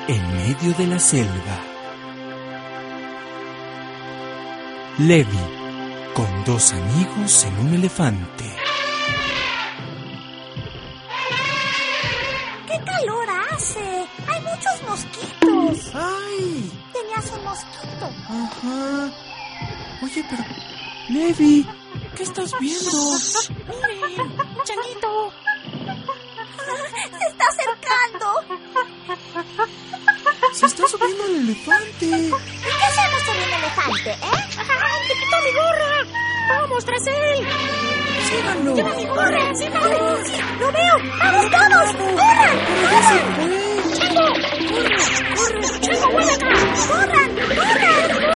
en medio de la selva. Levi, con dos amigos en un elefante. ¡Qué calor hace! ¡Hay muchos mosquitos! ¡Ay! Tenías un mosquito. Ajá. Oye, pero... Levi, ¿qué estás viendo? ¡Miren! ¡Changuito! ¡Se está acercando! Se está subiendo el elefante. ¿Y qué hacemos con un elefante, ¡Te quitó mi gorra! ¡Vamos tras él! ¡Síganlo! ¡Lleva mi gorra! ¡Síganlo! ¡Sí! ¡Lo veo! ¡Vamos todos! ¡Corran! ¡Pero ya se fue! ¡Chango! ¡Corre! ¡Chango, vuelve acá! ¡Corran! ¡Corran!